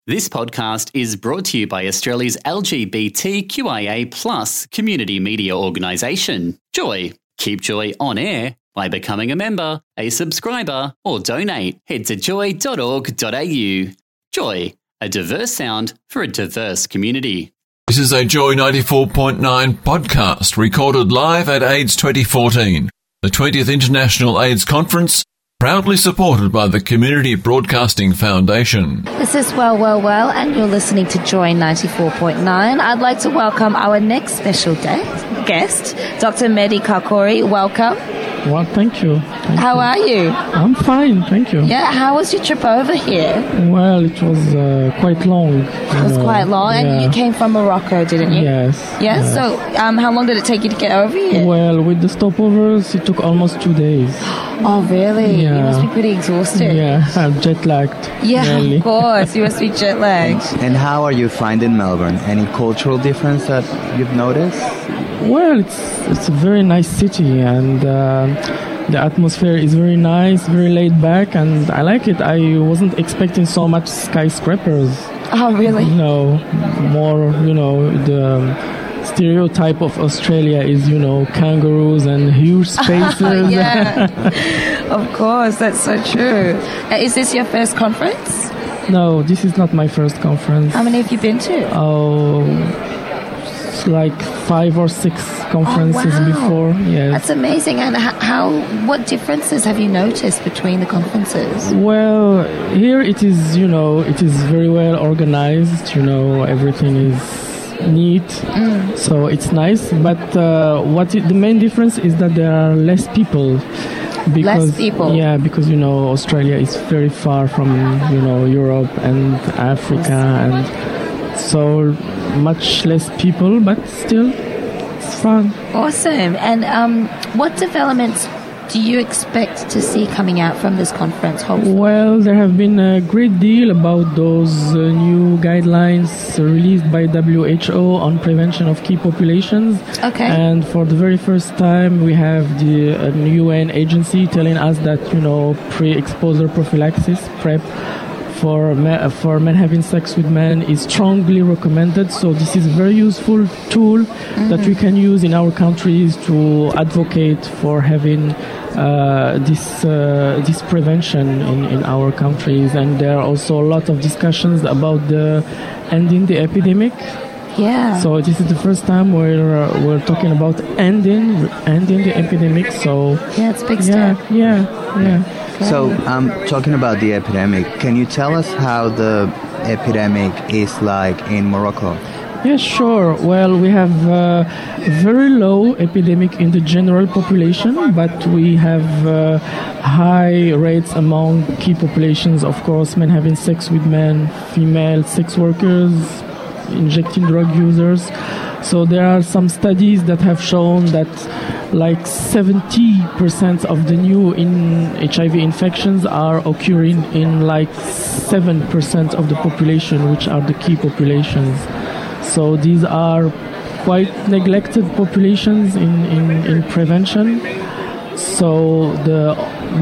This podcast is brought to you by Australia's LGBTQIA+ community media organisation, Joy. Keep Joy on air by becoming a member, a subscriber, or donate. Head to joy.org.au. Joy, a diverse sound for a diverse community. This is a Joy 94.9 podcast recorded live at AIDS 2014, the 20th International AIDS Conference, proudly supported by the Community Broadcasting Foundation. This is Well, and you're listening to Joy 94.9. I'd like to welcome our next special guest, Dr. Mehdi Karkouri. Welcome. Well, thank you. How are you? I'm fine, thank you. Yeah, how was your trip over here? Well, it was quite long. It was quite long, yeah. And you came from Morocco, didn't you? Yes. Yes? So, how long did it take you to get over here? Well, with the stopovers, it took almost 2 days. Oh, really? Yeah. You must be pretty exhausted. Yeah, I'm jet-lagged. Yeah, really. Of course. You must be jet-lagged. And how are you finding Melbourne? Any cultural difference that you've noticed? Well, it's a very nice city, and the atmosphere is very nice, very laid back, and I like it. I wasn't expecting so much skyscrapers. Oh, really? No, more, the stereotype of Australia is, kangaroos and huge spaces. Yeah, of course, that's so true. Is this your first conference? No, this is not my first conference. How many have you been to? Like 5 or 6 conferences before. Yes. That's amazing. And what differences have you noticed between the conferences? Well, here it is, it is very well organized. Everything is neat, so it's nice. But the main difference is that there are less people. Less people? Yeah, because, Australia is very far from, Europe and Africa, and so much less people, but still it's fun. Awesome. And what developments do you expect to see coming out from this conference, hopefully? Well, there have been a great deal about those new guidelines released by WHO on prevention of key populations. Okay. And for the very first time, we have the UN agency telling us that, pre-exposure prophylaxis, PrEP, for men having sex with men is strongly recommended. So this is a very useful tool that we can use in our countries to advocate for having this prevention in our countries. And there are also a lot of discussions about ending the epidemic. Yeah. So this is the first time we're talking about ending the epidemic. So yeah, it's a big step. Yeah. So, talking about the epidemic, can you tell us how the epidemic is like in Morocco? Yeah, sure. Well, we have very low epidemic in the general population, but we have high rates among key populations. Of course, men having sex with men, female sex workers, injecting drug users. So there are some studies that have shown that like 70% of the new HIV infections are occurring in like 7% of the population, which are the key populations. So these are quite neglected populations in prevention. So the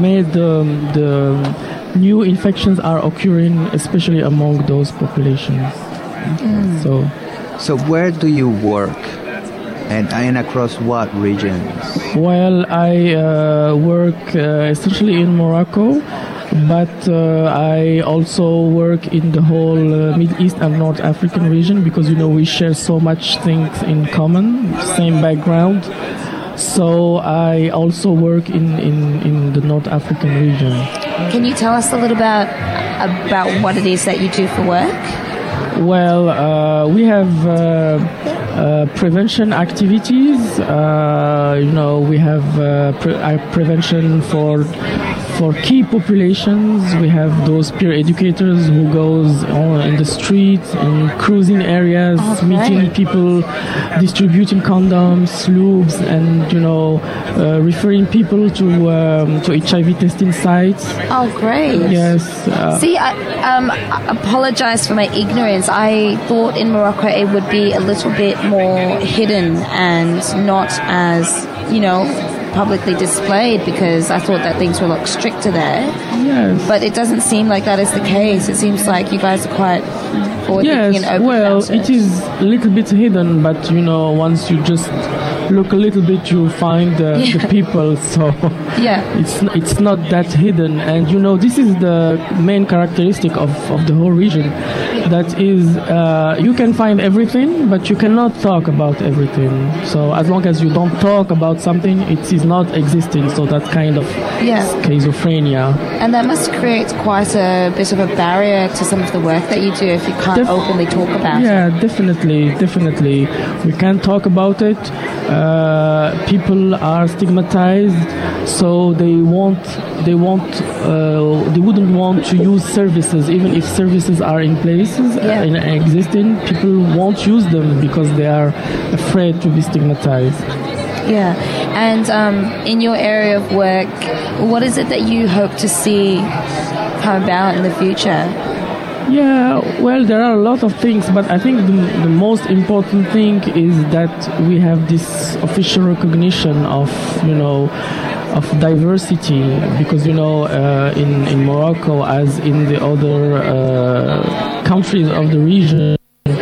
new infections are occurring especially among those populations. So where do you work? And across what regions? Well, I work essentially in Morocco, but I also work in the whole Middle East and North African region because, we share so much things in common, same background. So I also work in the North African region. Can you tell us a little about what it is that you do for work? Well, we have prevention activities. We have prevention for key populations. We have those peer educators who goes in the streets, in cruising areas, meeting people, distributing condoms, lubes, and referring people to HIV testing sites. Oh, great! Yes. See, I apologize for my ignorance. I thought in Morocco it would be a little bit more hidden and not as publicly displayed, because I thought that things were a lot stricter there. Yes. But it doesn't seem like that is the case. It seems like you guys are quite forward-thinking and open about it? It is a little bit hidden, but once you just look a little bit, you'll find the people. So it's not that hidden, and this is the main characteristic of the whole region. That is, you can find everything, but you cannot talk about everything. So as long as you don't talk about something, it is not existing. So that's kind of schizophrenia. And that must create quite a bit of a barrier to some of the work that you do if you can't openly talk about it. Yeah, definitely. We can't talk about it. People are stigmatized, so they wouldn't want to use services, even if services are in places in existing. People won't use them because they are afraid to be stigmatized. Yeah, and in your area of work, what is it that you hope to see come about in the future? Yeah, well, there are a lot of things, but I think the most important thing is that we have this official recognition of diversity, because in Morocco, as in the other countries of the region,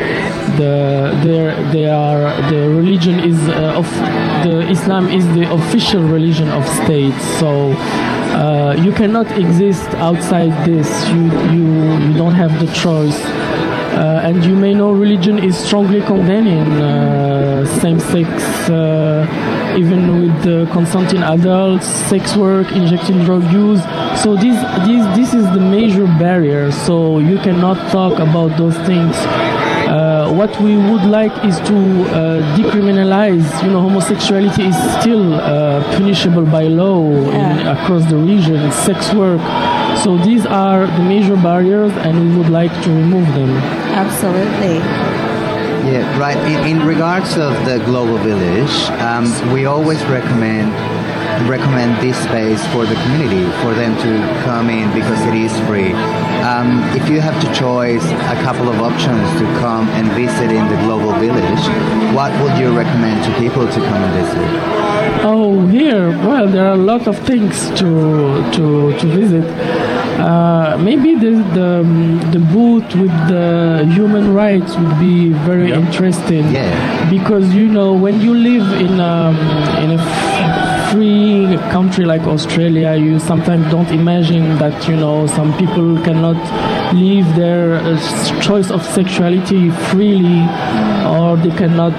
the religion is Islam is the official religion of states. So you cannot exist outside this. You don't have the choice. And you may know religion is strongly condemning same-sex, even with consenting adults, sex work, injecting drug use. So this is the major barrier. So you cannot talk about those things. What we would like is to decriminalize. Homosexuality is still punishable by law across the region. Sex work. So these are the major barriers, and we would like to remove them. Absolutely. Yeah, right. In regards of the Global Village, we always recommend this space for the community, for them to come in because it is free. If you have to choose a couple of options to come and visit in the Global Village, what would you recommend to people to come and visit? Oh, here, well, there are a lot of things to visit. Maybe the booth with the human rights would be very interesting. Yeah. Because when you live in a free country like Australia, you sometimes don't imagine that some people cannot live their choice of sexuality freely, or they cannot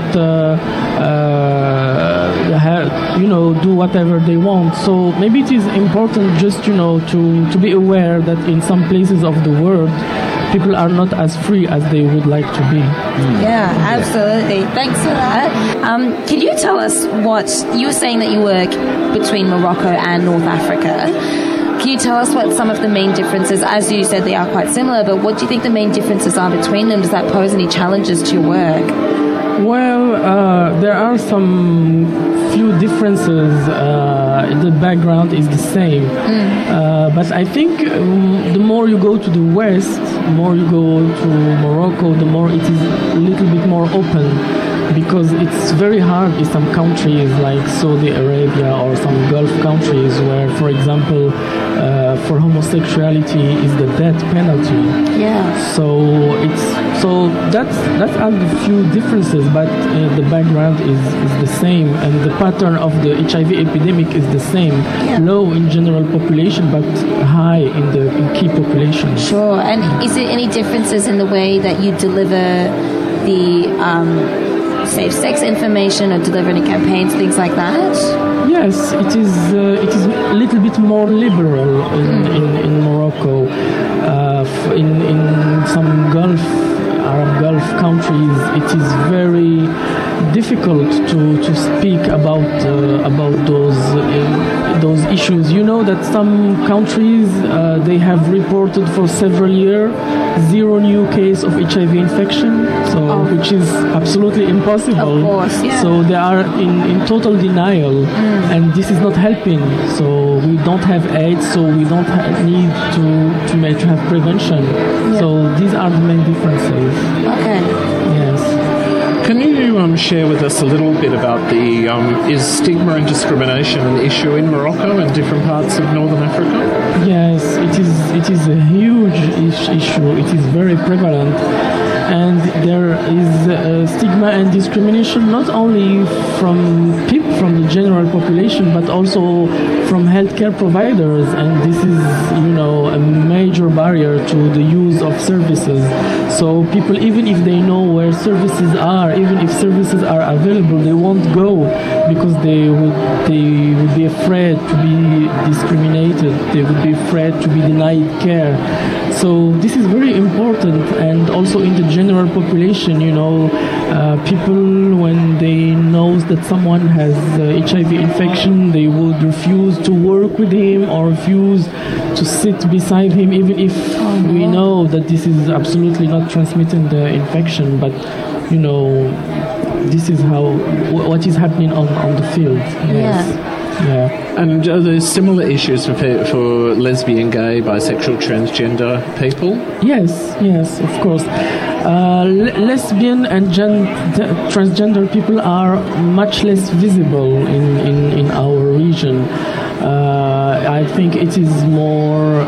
do whatever they want. So maybe it is important just to be aware that in some places of the world, people are not as free as they would like to be. Yeah, absolutely. Thanks for that. Can you tell us what you were saying that you work between Morocco and North Africa? Can you tell us what some of the main differences? As you said, they are quite similar, but what do you think the main differences are between them? Does that pose any challenges to your work? Well, there are some few differences. The background is the same. But I think the more you go to the west, the more you go to Morocco, the more it is a little bit more open. Because it's very hard in some countries like Saudi Arabia or some Gulf countries where, for example, for homosexuality is the death penalty. Yeah. So that's are the few differences, but the background is the same, and the pattern of the HIV epidemic is the same. Yeah. Low in general population, but high in key population. Sure. And is there any differences in the way that you deliver the safe sex information or deliver any campaigns, things like that? Yes, it is a little bit more liberal in Morocco. In some Arab Gulf countries, it is very difficult to speak about those issues. You know that some countries they have reported for several years 0 new case of HIV infection, which is absolutely impossible. Of course, yeah. So they are in total denial, and this is not helping. So we don't have AIDS, so we don't need to have prevention. Yeah. So these are the main differences. Okay. Yes. Can you share with us a little bit about is stigma and discrimination an issue in Morocco and different parts of Northern Africa? Yes, it is a huge issue. It is very prevalent. And there is stigma and discrimination not only from people, from the general population, but also from healthcare providers. And this is, a major barrier to the use of services. So people, even if they know where services are, even if services are available, they won't go because they would be afraid to be discriminated. They would be afraid to be denied care. So this is very important, and also in the general population, people, when they know that someone has HIV infection, they would refuse to work with him or refuse to sit beside him, even if we know that this is absolutely not transmitting the infection. But this is what is happening on the field. Yes. Yeah. And are there similar issues for lesbian, gay, bisexual, transgender people? Yes, of course. Lesbian and transgender people are much less visible in our region. I think it is more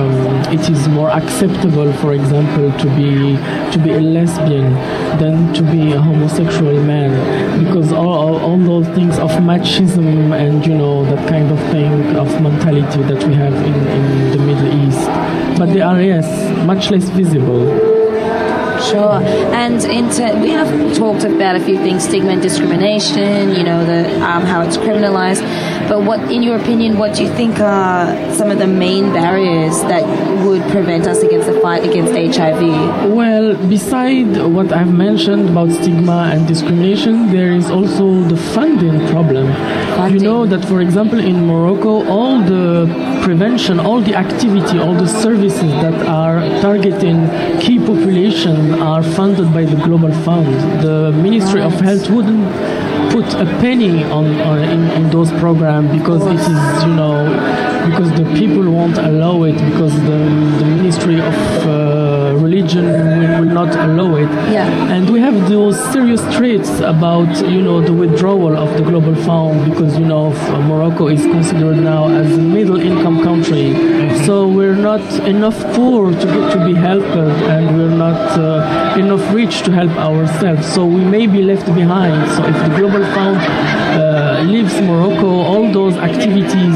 acceptable, for example, to be a lesbian than to be a homosexual man, because all those things of machismo and that kind of thing of mentality that we have in the Middle East, but they are much less visible. Sure. And we have talked about a few things, stigma and discrimination, how it's criminalized. But what, in your opinion, what do you think are some of the main barriers that would prevent us against the fight against HIV? Well, beside what I've mentioned about stigma and discrimination, there is also the funding problem. You know that, for example, in Morocco, all the prevention, all the activity, all the services that are targeting key population are funded by the Global Fund. The Ministry of Health wouldn't put a penny in those programs because it is, because the people won't allow it, because the Ministry of Religion will not allow it. Yeah. And we have those serious threats about, the withdrawal of the Global Fund because, Morocco is considered now as a middle income country. So we're not enough poor to be helped, and we're not enough rich to help ourselves. So we may be left behind. So if the Global Fund leaves Morocco, all those activities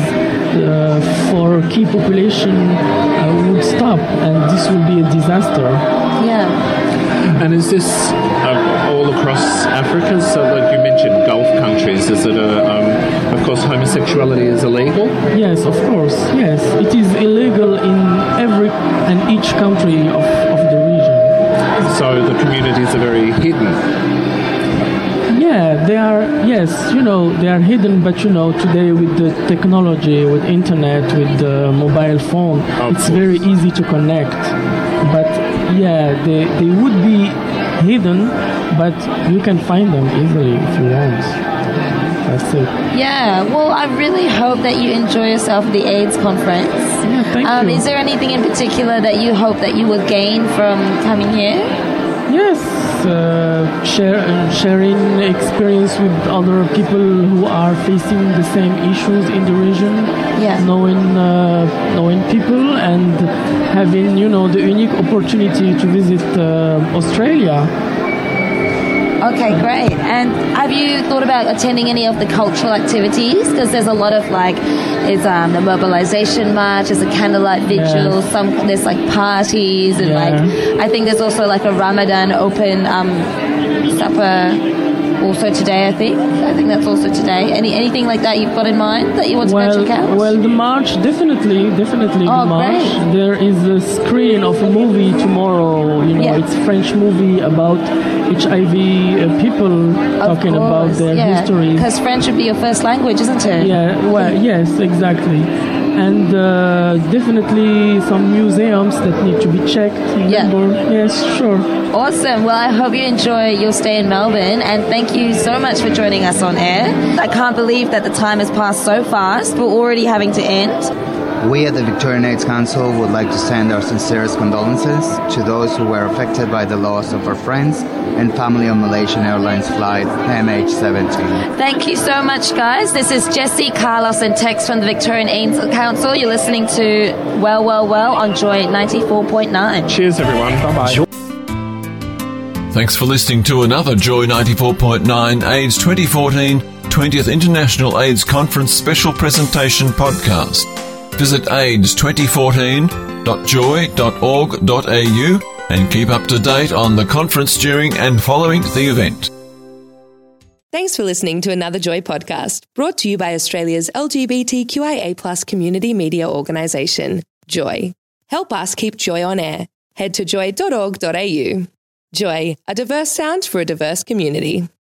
for key population would stop, and this will be a disaster. Yeah. And is this all across Africa? So, like you mentioned, Gulf countries. Is it of course, homosexuality is illegal? Yes, of course. Yes, it is illegal in every and each country of the region. So the communities are very hidden. Yeah, they are. Yes, they are hidden. But today with the technology, with internet, with the mobile phone, it's very easy to connect. But yeah, they would be hidden, but you can find them easily if you want. That's it. Yeah, well, I really hope that you enjoy yourself at the AIDS conference. Yeah, thank you. Is there anything in particular that you hope that you will gain from coming here? Yes, sharing experience with other people who are facing the same issues in the region. Yeah. Knowing people and having, the unique opportunity to visit Australia. Okay, great. And have you thought about attending any of the cultural activities? Because there's a lot of there's the mobilization march, there's a candlelight vigil, there's parties, and I think there's also a Ramadan open supper. Also today, I think that's also today. Anything like that you've got in mind that you want to check out? Well, the march, definitely the march. Great. There is a screen of a movie tomorrow. It's a French movie about HIV people talking about their histories. Because French would be your first language, isn't it? Yeah. Well, yes, exactly. And definitely some museums that need to be checked. Yes, sure. Awesome. Well, I hope you enjoy your stay in Melbourne, and thank you so much for joining us on air. I can't believe that the time has passed so fast. We're already having to end. We at the Victorian AIDS Council would like to send our sincerest condolences to those who were affected by the loss of our friends and family on Malaysian Airlines flight MH17. Thank you so much, guys. This is Jessie, Carlos, and Tex from the Victorian AIDS Council. You're listening to Well, Well, Well on Joy 94.9. Cheers, everyone. Bye-bye. Thanks for listening to another Joy 94.9 AIDS 2014 20th International AIDS Conference Special Presentation podcast. Visit aids2014.joy.org.au and keep up to date on the conference during and following the event. Thanks for listening to another Joy podcast, brought to you by Australia's LGBTQIA+ community media organisation, Joy. Help us keep Joy on air. Head to joy.org.au. Joy, a diverse sound for a diverse community.